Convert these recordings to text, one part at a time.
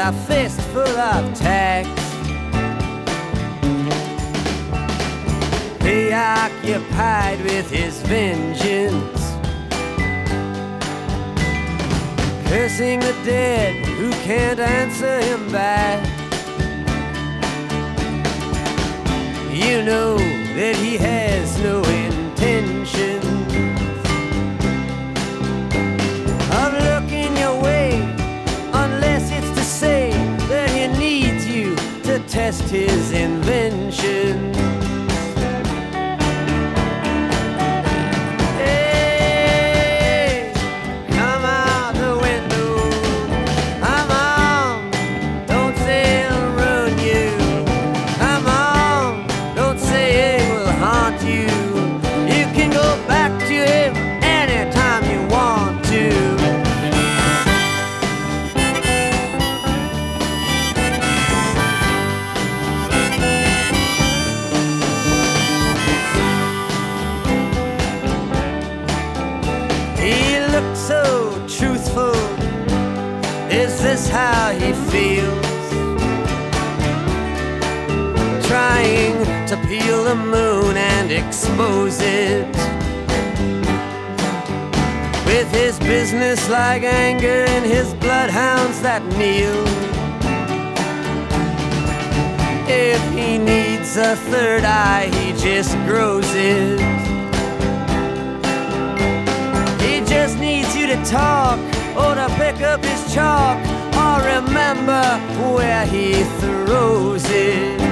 a fistful of tacks. Preoccupied with his vengeance, cursing the dead who can't answer him back. You know that he has no intention of looking your way, unless it's to say that he needs you to test his invention. So truthful, is this how he feels? Trying to peel the moon and expose it with his business-like anger and his bloodhounds that kneel. If he needs a third eye, he just grows it. Just needs you to talk, or to pick up his chalk, or remember where he throws it.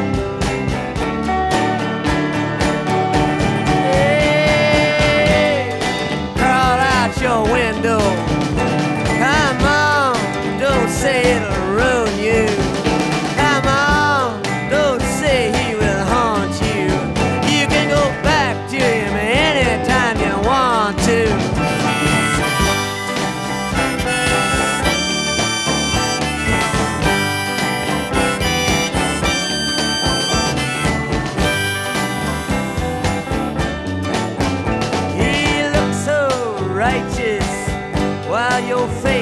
Hey, crawl out your window. Come on, don't say it'll ruin you. Come on, don't say he will haunt you. You can go back to him anytime you want to. Righteous while your face